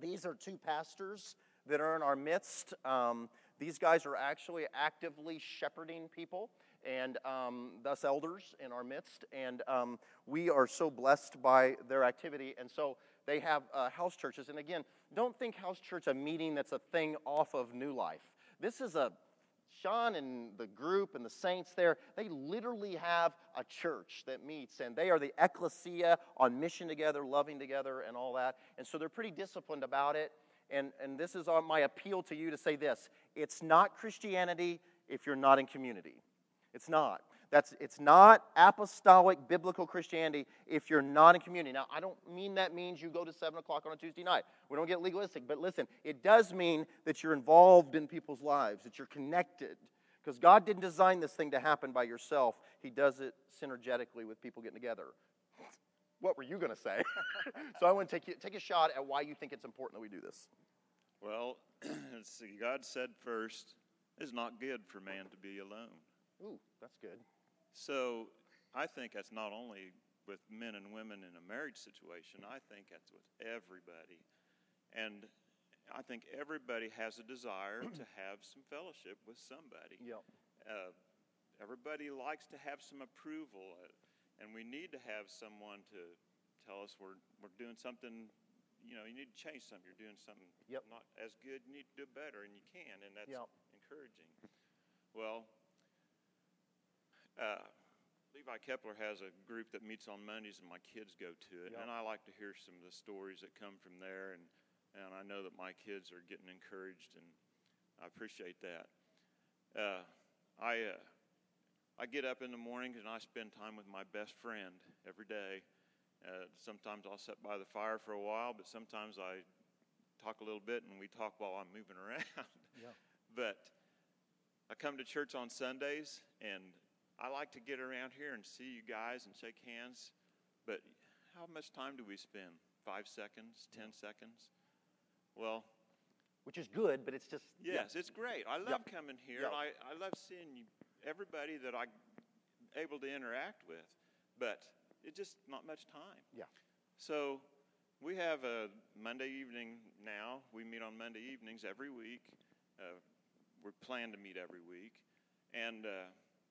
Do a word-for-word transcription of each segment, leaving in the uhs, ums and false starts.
These are two pastors that are in our midst. Um, these guys are actually actively shepherding people, and um, thus elders in our midst. And um, we are so blessed by their activity. And so they have uh, house churches. And again, don't think house church a meeting that's a thing off of New Life. This is a Sean and the group and the saints there, they literally have a church that meets, and they are the ecclesia on mission together, loving together, and all that. And so they're pretty disciplined about it. And, and this is my appeal to you to say this. It's not Christianity if you're not in community. It's not. That's, it's not apostolic biblical Christianity if you're not in community. Now, I don't mean that means you go to seven o'clock on a Tuesday night. We don't get legalistic. But listen, it does mean that you're involved in people's lives, that you're connected. Because God didn't design this thing to happen by yourself. He does it synergetically with people getting together. What were you going to say? So I want to take, you, take a shot at why you think it's important that we do this. Well, let's see. God said first, it's not good for man to be alone. Ooh, that's good. So I think that's not only with men and women in a marriage situation. I think that's with everybody. And I think everybody has a desire to have some fellowship with somebody. Yep. Uh, everybody likes to have some approval, uh, and we need to have someone to tell us we're we're doing something. You know, you need to change something. You're doing something yep. not as good. You need to do better, and you can, and that's yep. encouraging. Well. Uh, Levi Kepler has a group that meets on Mondays, and my kids go to it. Yep. And I like to hear some of the stories that come from there, and, and I know that my kids are getting encouraged, and I appreciate that. Uh, I uh, I get up in the morning, and I spend time with my best friend every day. Uh, sometimes I'll sit by the fire for a while, but sometimes I talk a little bit, and we talk while I'm moving around. Yep. But I come to church on Sundays, and I like to get around here and see you guys and shake hands, but how much time do we spend? Five seconds, ten seconds? Well, which is good, but it's just yes, yeah. it's great. I love yep. coming here. Yep. And I, I love seeing you, everybody that I'm able to interact with, but it's just not much time. Yeah. So we have a Monday evening now. We meet on Monday evenings every week. Uh, we plan to meet every week, and. Uh,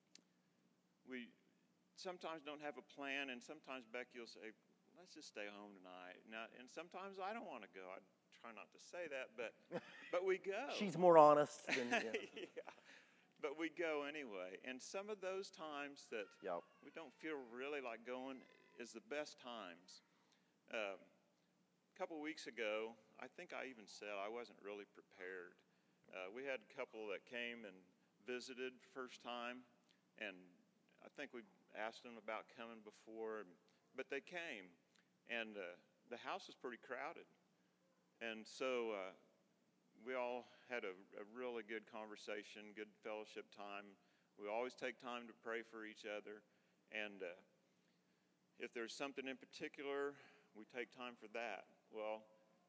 We sometimes don't have a plan, and sometimes Becky will say, let's just stay home tonight. Now, and sometimes I don't want to go. I try not to say that, but but we go. She's more honest than yeah. yeah. But we go anyway. And some of those times that yep. we don't feel really like going is the best times. Um, a couple weeks ago, I think I even said I wasn't really prepared. Uh, we had a couple that came and visited first time, and I think we asked them about coming before, but they came, and uh, the house was pretty crowded. And so uh, we all had a, a really good conversation, good fellowship time. We always take time to pray for each other, and uh, if there's something in particular, we take time for that. Well,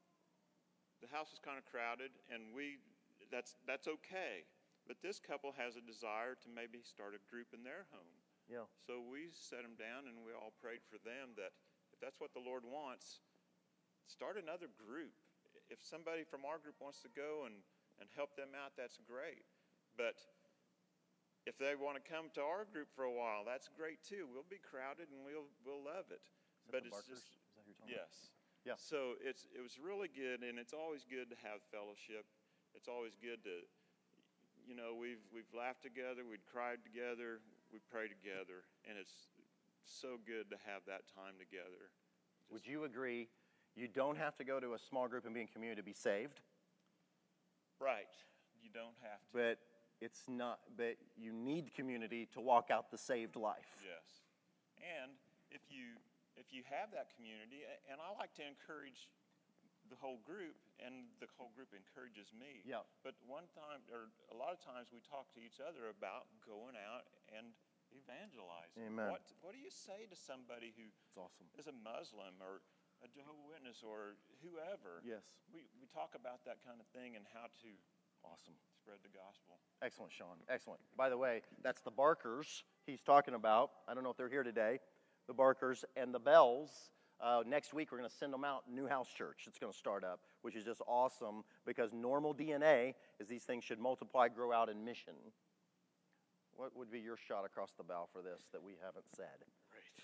the house was kind of crowded, and we that's that's okay. But this couple has a desire to maybe start a group in their home. Yeah. So we set them down, and we all prayed for them that if that's what the Lord wants, start another group. If somebody from our group wants to go and, and help them out, that's great. But if they want to come to our group for a while, that's great too. We'll be crowded, and we'll we'll love it. But it's Barkers? just Is that who you're talking yes. about? Yeah. So it's it was really good, and it's always good to have fellowship. It's always good to, you know, we've we've laughed together, we've cried together, we pray together, and it's so good to have that time together. Just Would you agree you don't have to go to a small group and be in community to be saved? Right. You don't have to. But it's not but you need community to walk out the saved life. Yes. And if you if you have that community, and I like to encourage the whole group, and the whole group encourages me. Yeah. But one time, or a lot of times, we talk to each other about going out and evangelizing. Amen. What What do you say to somebody who It's awesome. is a Muslim or a Jehovah's Witness or whoever? Yes. We we talk about that kind of thing and how to Awesome. spread the gospel. Excellent, Sean. Excellent. By the way, that's the Barkers he's talking about. I don't know if they're here today. The Barkers and the Bells. Uh, next week, we're going to send them out. New House Church. It's going to start up, which is just awesome because normal D N A is these things should multiply, grow out in mission. What would be your shot across the bow for this that we haven't said? Right.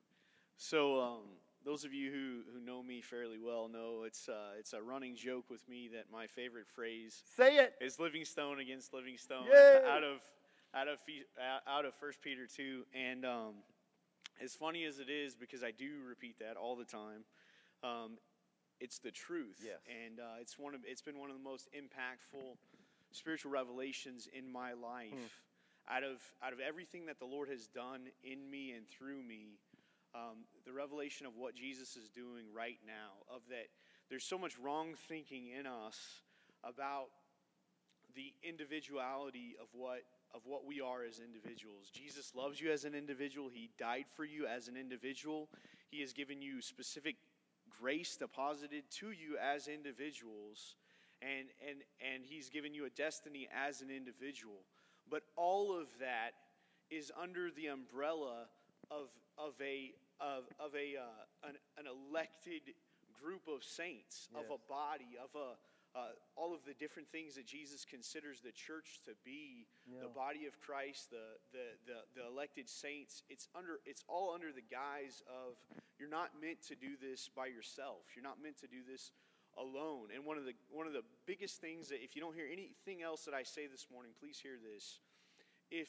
So, um, those of you who, who know me fairly well know it's uh, it's a running joke with me that my favorite phrase Say it. is Livingstone against Livingstone Yay! out of out of out of First Peter two, and um, as funny as it is, because I do repeat that all the time, um, it's the truth. Yes. And uh, it's one of it's been one of the most impactful spiritual revelations in my life. Hmm. Out of out of everything that the Lord has done in me and through me, um, the revelation of what Jesus is doing right now, of that there's so much wrong thinking in us about the individuality of what of what we are as individuals. Jesus loves you as an individual. He died for you as an individual. He has given you specific grace deposited to you as individuals, and and and he's given you a destiny as an individual. But all of that is under the umbrella of of a of of a uh, an, an elected group of saints, yes. of a body, of a Uh, all of the different things that Jesus considers the church to be, yeah. the body of Christ, the, the the the elected saints. It's under it's all under the guise of you're not meant to do this by yourself. You're not meant to do this alone. And one of the one of the biggest things that, if you don't hear anything else that I say this morning, please hear this. If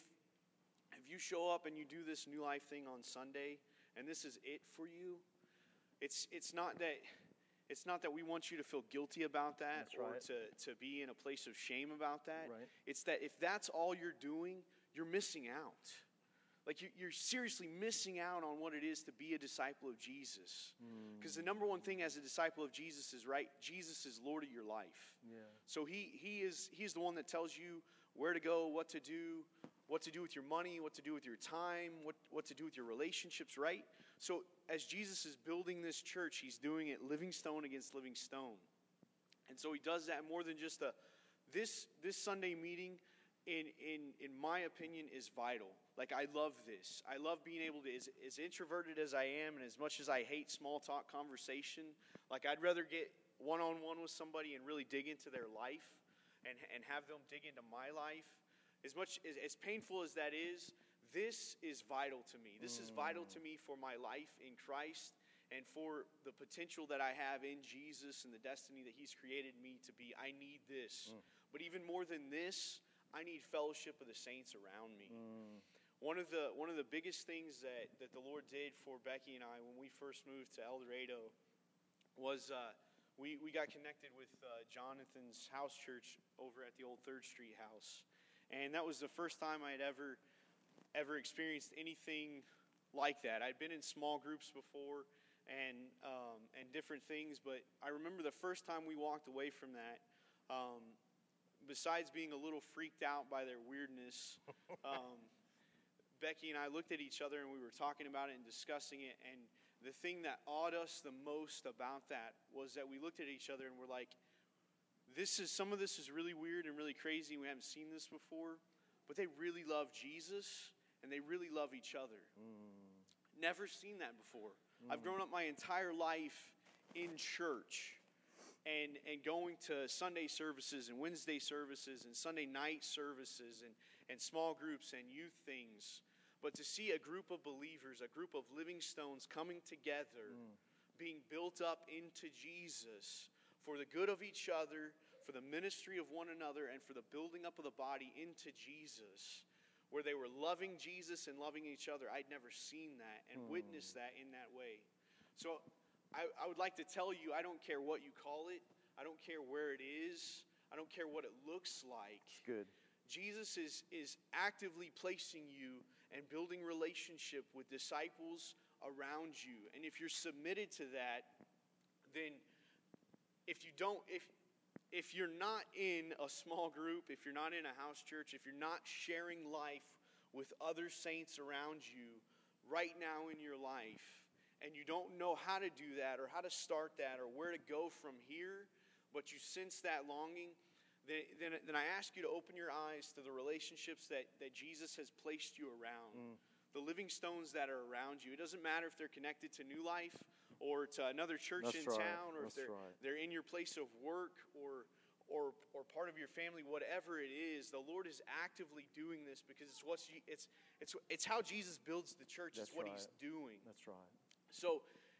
if you show up and you do this New Life thing on Sunday, and this is it for you, it's it's not that. It's not that we want you to feel guilty about that, that's or right. to, to be in a place of shame about that. Right. It's that if that's all you're doing, you're missing out. Like you, you're seriously missing out on what it is to be a disciple of Jesus. Because mm. the number one thing as a disciple of Jesus is, right, Jesus is Lord of your life. Yeah. So he he is he's the one that tells you where to go, what to do, what to do with your money, what to do with your time, what, what to do with your relationships, right? So as Jesus is building this church, he's doing it living stone against living stone. And so he does that more than just a, this this Sunday meeting, in, in, in my opinion, is vital. Like, I love this. I love being able to, as, as introverted as I am, and as much as I hate small talk conversation, like I'd rather get one-on-one with somebody and really dig into their life and, and have them dig into my life. As much, as, as painful as that is, this is vital to me. This is vital to me for my life in Christ and for the potential that I have in Jesus and the destiny that he's created me to be. I need this. Mm. But even more than this, I need fellowship of the saints around me. Mm. One of the one of the biggest things that, that the Lord did for Becky and I when we first moved to El Dorado was uh, we, we got connected with uh, Jonathan's house church over at the old Third Street house. And that was the first time I had ever ever experienced anything like that. I'd been in small groups before and um, and different things, but I remember the first time we walked away from that, um, besides being a little freaked out by their weirdness, um, Becky and I looked at each other and we were talking about it and discussing it, and the thing that awed us the most about that was that we looked at each other and we're like, this is some of this is really weird and really crazy, and we haven't seen this before, but they really love Jesus. And they really love each other. Mm. Never seen that before. Mm. I've grown up my entire life in church and, and going to Sunday services and Wednesday services and Sunday night services and, and small groups and youth things. But to see a group of believers, a group of living stones coming together, mm. being built up into Jesus for the good of each other, for the ministry of one another, and for the building up of the body into Jesus, where they were loving Jesus and loving each other. I'd never seen that and mm. witnessed that in that way. So I, I would like to tell you, I don't care what you call it. I don't care where it is. I don't care what it looks like. It's good. Jesus is, is actively placing you and building relationship with disciples around you. And if you're submitted to that, then if you don't, if If you're not in a small group, if you're not in a house church, if you're not sharing life with other saints around you right now in your life, and you don't know how to do that or how to start that or where to go from here, but you sense that longing, then, then, then I ask you to open your eyes to the relationships that, that Jesus has placed you around, mm. the living stones that are around you. It doesn't matter if they're connected to New Life or to another church That's in right. town, or That's if they're, right. they're in your place of work, or or or part of your family, whatever it is, the Lord is actively doing this because it's what's it's it's it's how Jesus builds the church. That's it's what right. He's doing. That's right. So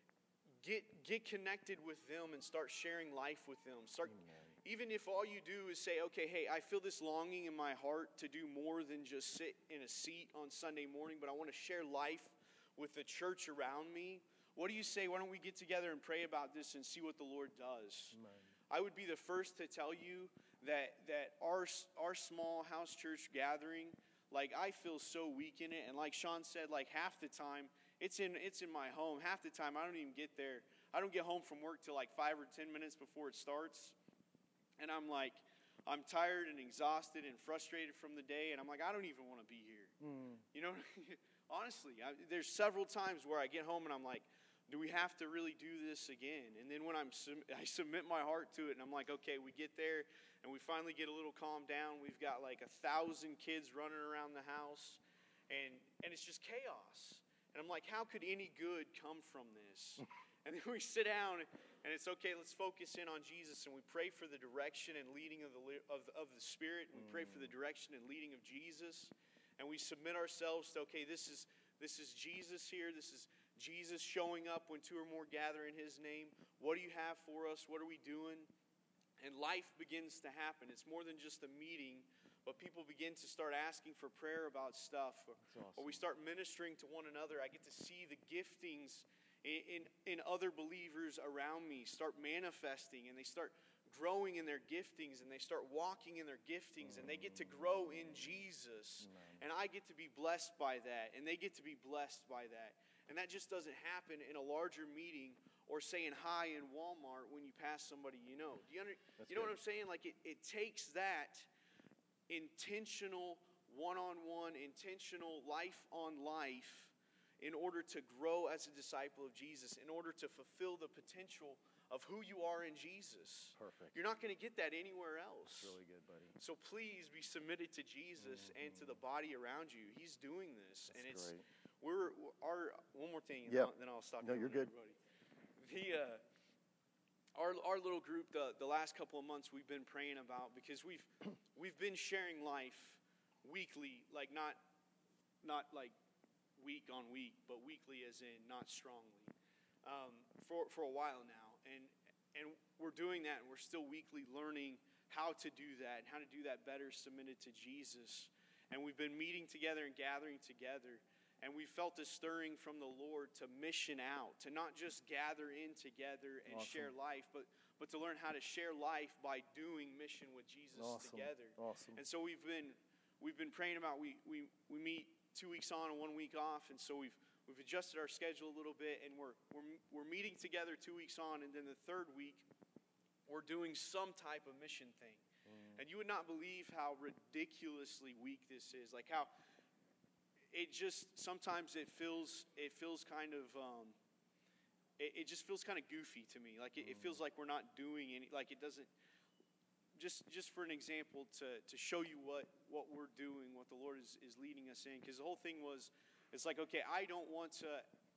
get get connected with them and start sharing life with them. Start, even if all you do is say, okay, hey, I feel this longing in my heart to do more than just sit in a seat on Sunday morning, but I want to share life with the church around me. What do you say? Why don't we get together and pray about this and see what the Lord does? Amen. I would be the first to tell you that that our our small house church gathering, like I feel so weak in it, and like Sean said, like half the time it's in it's in my home. Half the time I don't even get there. I don't get home from work till like five or ten minutes before it starts, and I'm like, I'm tired and exhausted and frustrated from the day, and I'm like, I don't even want to be here. Mm. You know, honestly, I, there's several times where I get home and I'm like, do we have to really do this again? And then when I'm I submit my heart to it, and I'm like, okay, we get there, and we finally get a little calmed down. We've got like a thousand kids running around the house, and and it's just chaos. And I'm like, how could any good come from this? And then we sit down, and it's okay. Let's focus in on Jesus, and we pray for the direction and leading of the of of the Spirit. And we pray for the direction and leading of Jesus, and we submit ourselves to, okay, this is this is Jesus here. This is Jesus showing up when two or more gather in His name. What do you have for us? What are we doing? And life begins to happen. It's more than just a meeting, but people begin to start asking for prayer about stuff. Or, awesome. or we start ministering to one another. I get to see the giftings in, in, in other believers around me start manifesting, and they start growing in their giftings, and they start walking in their giftings, and they get to grow in Jesus. Amen. And I get to be blessed by that, and they get to be blessed by that. And that just doesn't happen in a larger meeting or saying hi in Walmart when you pass somebody you know. Do you, under, you know good. what I'm saying? Like it, it takes that intentional one-on-one, intentional life on life in order to grow as a disciple of Jesus, in order to fulfill the potential of who you are in Jesus. Perfect. You're not going to get that anywhere else. That's really good, buddy. So please be submitted to Jesus mm-hmm. and to the body around you. He's doing this. That's and it's great. We're our one more thing, and yeah. then, I'll, then I'll stop. No, you're good. Everybody. The uh, our our little group, the the last couple of months, we've been praying about, because we've we've been sharing life weekly, like not not like week on week, but weekly as in not strongly, um, for for a while now, and and we're doing that, and we're still weekly learning how to do that and how to do that better, submitted to Jesus, and we've been meeting together and gathering together. And we felt a stirring from the Lord to mission out, to not just gather in together and awesome. share life, but, but to learn how to share life by doing mission with Jesus awesome. together. Awesome. And so we've been we've been praying about, we, we, we meet two weeks on and one week off, and so we've we've adjusted our schedule a little bit, and we're we're we're meeting together two weeks on, and then the third week we're doing some type of mission thing. Mm. And you would not believe how ridiculously weak this is, like how it just sometimes it feels it feels kind of um, it, it just feels kind of goofy to me. Like it, it feels like we're not doing any. Like it doesn't. Just just for an example, to to show you what what we're doing, what the Lord is is leading us in. Because the whole thing was, it's like, okay, I don't want to,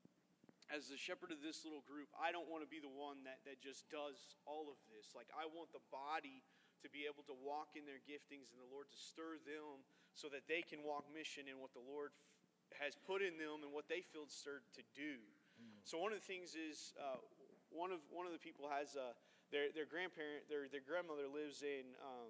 as the shepherd of this little group, I don't want to be the one that that just does all of this. Like I want the body to be able to walk in their giftings, and the Lord to stir them so that they can walk mission in what the Lord f- has put in them and what they feel stirred to do. Mm. So one of the things is uh, one of one of the people has a, their their grandparent their their grandmother lives in um,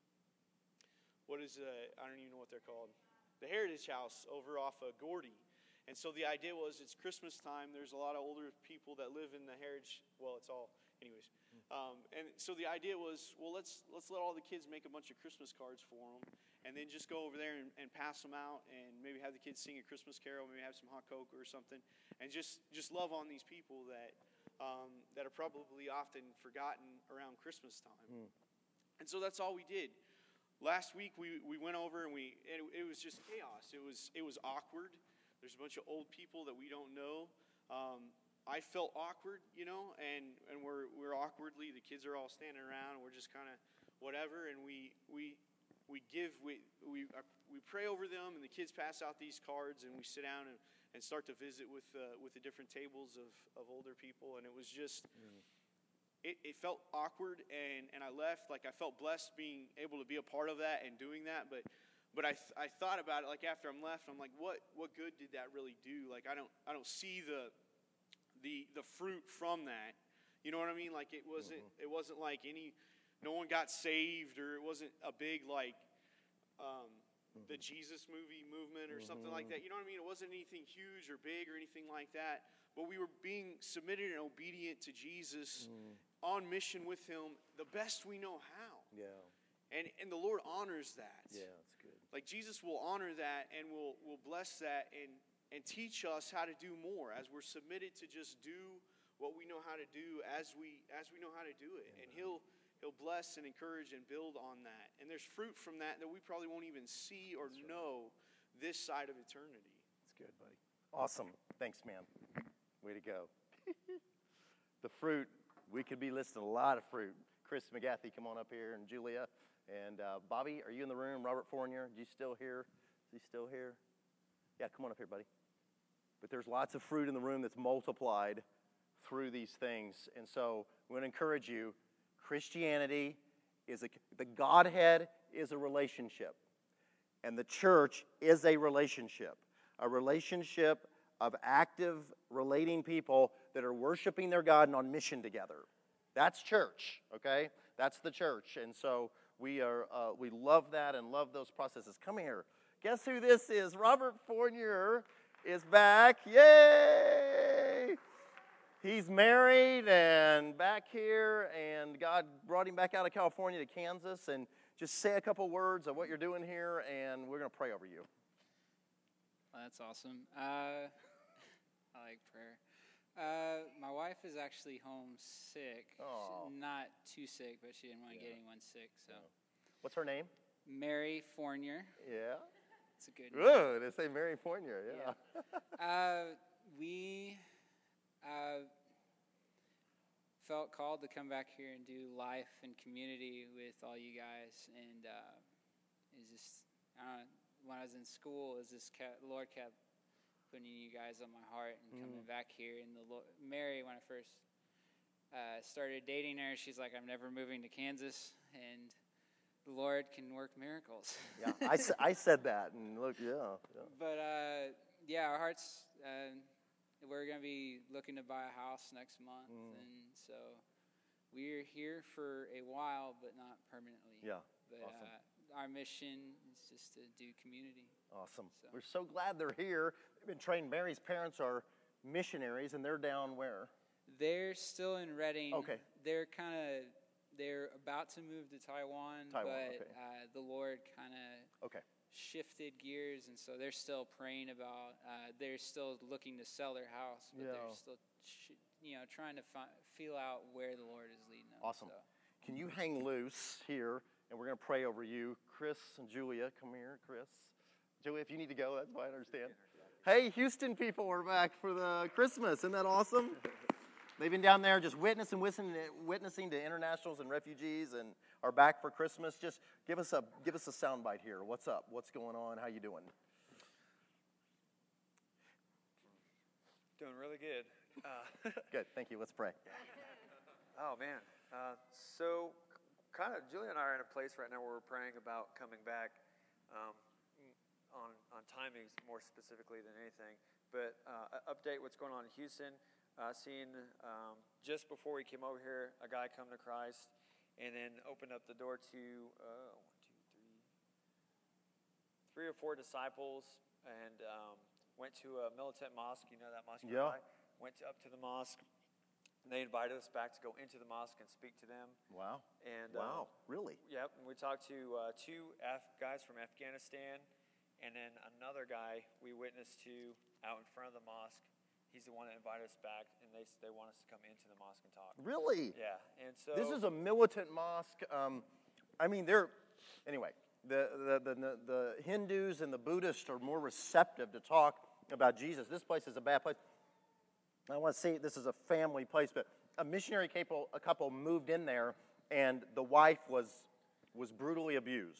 what is uh, I don't even know what they're called, the Heritage House over off of Gordy. And so the idea was, it's Christmas time. There's a lot of older people that live in the Heritage. Well, it's all, anyways. Um, and so the idea was, well, let's let's let all the kids make a bunch of Christmas cards for them, and then just go over there and, and pass them out, and maybe have the kids sing a Christmas carol, maybe have some hot cocoa or something, and just just love on these people that um, that are probably often forgotten around Christmas time. Mm. And so that's all we did. Last week we, we went over and we and it, it was just chaos. It was it was awkward. There's a bunch of old people that we don't know. Um, I felt awkward, you know, and, and we're we're awkwardly. The kids are all standing around, and we're just kind of whatever. And we we we give we we uh, we pray over them, and the kids pass out these cards, and we sit down and, and start to visit with uh, with the different tables of, of older people, and it was just mm. it, it felt awkward, and, and I left like I felt blessed being able to be a part of that and doing that, but but I th- I thought about it like after I'm left, I'm like, what what good did that really do? Like I don't I don't see the the the fruit from that. You know what I mean? Like it wasn't mm-hmm. it wasn't like any no one got saved, or it wasn't a big like um, mm-hmm. the Jesus movie movement or mm-hmm. something like that. You know what I mean? It wasn't anything huge or big or anything like that. But we were being submitted and obedient to Jesus, mm. on mission with Him, the best we know how. Yeah. And and the Lord honors that. Yeah, that's good. Like Jesus will honor that and will will bless that and and teach us how to do more as we're submitted to just do what we know how to do as we as we know how to do it. Amen. And He'll He'll bless and encourage and build on that. And there's fruit from that that we probably won't even see or right. know this side of eternity. That's good, buddy. Awesome. Thanks, man. Way to go. The fruit, we could be listing a lot of fruit. Chris McGathy, come on up here, and Julia. And uh, Bobby, are you in the room? Robert Fournier, are you still here? Is he still here? Yeah, come on up here, buddy. But there's lots of fruit in the room that's multiplied through these things. And so we want to encourage you, Christianity is a, the Godhead is a relationship. And the church is a relationship. A relationship of active, relating people that are worshiping their God and on mission together. That's church, okay? That's the church. And so we are uh, we love that and love those processes. Come here. Guess who this is? Robert Fournier is back. Yay! He's married and back here, and God brought him back out of California to Kansas. And just say a couple words of what you're doing here, and we're going to pray over you. Well, that's awesome. Uh, I like prayer. Uh, my wife is actually home sick. Not too sick, but she didn't want to yeah. get anyone sick. So, yeah. What's her name? Mary Fournier. Yeah. It's a good name. Good. They say Mary Fournier. Yeah. yeah. uh, we uh, felt called to come back here and do life and community with all you guys, and uh, it's just I don't know. When I was in school, is this kept, the Lord kept putting you guys on my heart and coming mm. back here. And the Lord, Mary, when I first uh, started dating her, she's like, "I'm never moving to Kansas," and the Lord can work miracles. Yeah, I, I said that, and look, yeah. yeah. But uh, yeah, our hearts. Uh, we're gonna be looking to buy a house next month, mm. and so we're here for a while, but not permanently. Yeah, but, awesome. Uh, Our mission is just to do community. Awesome. So. We're so glad they're here. They've been trained. Mary's parents are missionaries, and they're down where? They're still in Redding. Okay. They're kind of, they're about to move to Taiwan, Taiwan but okay. uh, the Lord kind of okay. shifted gears, and so they're still praying about, uh, they're still looking to sell their house, but yeah. they're still, you know, trying to fi- feel out where the Lord is leading them. Awesome. So. Can you hang loose here? And we're going to pray over you. Chris and Julia, come here, Chris. Julia, if you need to go, that's fine, I understand. Hey, Houston people, we're back for the Christmas. Isn't that awesome? They've been down there just witnessing, witnessing, witnessing to internationals and refugees, and are back for Christmas. Just give us a give us a soundbite here. What's up? What's going on? How you doing? Doing really good. Uh, good. Thank you. Let's pray. Oh man. Uh, so. Kind of, Julia and I are in a place right now where we're praying about coming back um, on on timings more specifically than anything. But uh, update what's going on in Houston. Uh, seeing um, just before we came over here, a guy come to Christ, and then opened up the door to uh, one, two, three, three or four disciples, and um, went to a militant mosque. You know that mosque? Yeah. Went to, up to the mosque. And they invited us back to go into the mosque and speak to them. Wow. And wow, uh, really? Yep. And we talked to uh, two Af- guys from Afghanistan, and then another guy we witnessed to out in front of the mosque. He's the one that invited us back, and they they want us to come into the mosque and talk. Really? Yeah. And so this is a militant mosque. Um, I mean, they're anyway. The, the the the Hindus and the Buddhists are more receptive to talk about Jesus. This place is a bad place. I want to say this is a family place, but a missionary couple, a couple moved in there, and the wife was was brutally abused.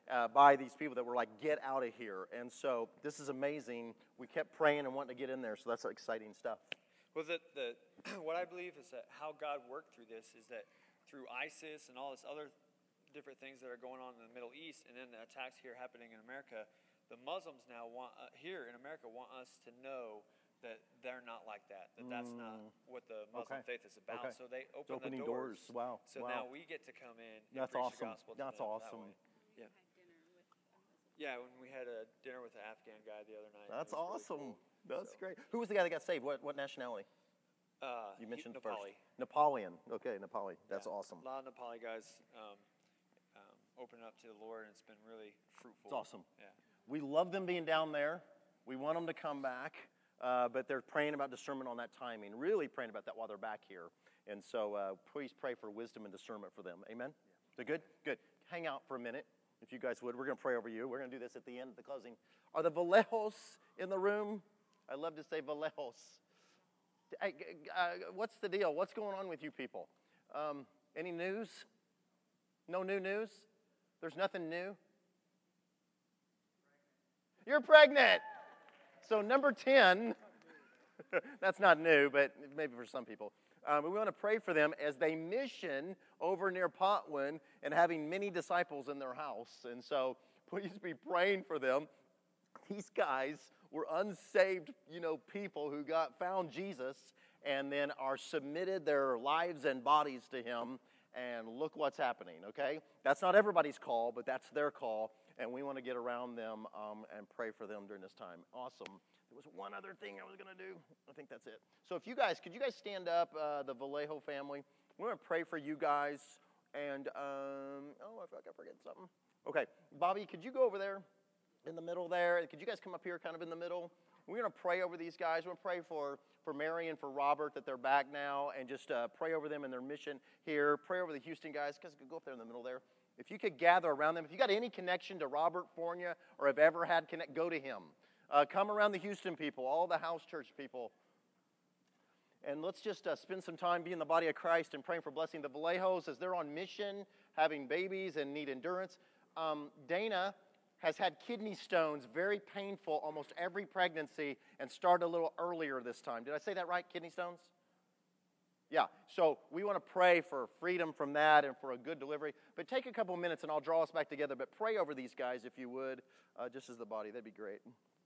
uh, by these people that were like, get out of here. And so this is amazing. We kept praying and wanting to get in there, so that's exciting stuff. Well, the, the what I believe is that how God worked through this is that through ISIS and all this other different things that are going on in the Middle East, and then the attacks here happening in America, the Muslims now want uh, here in America want us to know that they're not like that. That that's not what the Muslim Okay. faith is about. Okay. So they It's open opening the doors. doors. Wow. So Wow. now we get to come in and That's preach awesome. the gospel to That's them awesome. that way. Yeah. Yeah, when we had a dinner with an Afghan guy the other night. it That's was really awesome. cool. That's So, great. Who was the guy that got saved? What, what nationality? Uh, You mentioned he, first. Nepali. Nepalian. Okay, Nepali. That's Yeah. awesome. A lot of Nepali guys um, um, open up to the Lord, and it's been really fruitful. It's awesome. Yeah. We love them being down there. We want them to come back, uh, but they're praying about discernment on that timing, really praying about that while they're back here. And so uh, please pray for wisdom and discernment for them. Amen? They're good? Good. Hang out for a minute, if you guys would. We're going to pray over you. We're going to do this at the end, at the closing. Are the Vallejos in the room? I love to say Vallejos. Hey, uh, what's the deal? What's going on with you people? Um, any news? No new news? There's nothing new? You're pregnant. So number ten, that's not new, but maybe for some people. Um, we want to pray for them as they mission over near Potwin and having many disciples in their house. And so please be praying for them. These guys were unsaved, you know, people who got found Jesus and then are submitted their lives and bodies to him. And look what's happening, okay? That's not everybody's call, but that's their call. And we want to get around them um, and pray for them during this time. Awesome. There was one other thing I was going to do. I think that's it. So if you guys, could you guys stand up, uh, the Vallejo family? We're going to pray for you guys. And, um, oh, I feel like I forget something. Okay, Bobby, could you go over there in the middle there? Could you guys come up here kind of in the middle? We're going to pray over these guys. We're going to pray for, for Mary and for Robert that they're back now and just uh, pray over them and their mission here. Pray over the Houston guys. Guys, go up there in the middle there. If you could gather around them, if you got any connection to Robert Fornia or have ever had connect, go to him. Uh, come around the Houston people, all the house church people. And let's just uh, spend some time being the body of Christ and praying for blessing the Vallejos as they're on mission, having babies and need endurance. Um, Dana has had kidney stones, very painful almost every pregnancy, and started a little earlier this time. Did I say that right, kidney stones? Yeah, so we want to pray for freedom from that and for a good delivery. But take a couple minutes and I'll draw us back together. But pray over these guys if you would, uh, just as the body. That'd be great.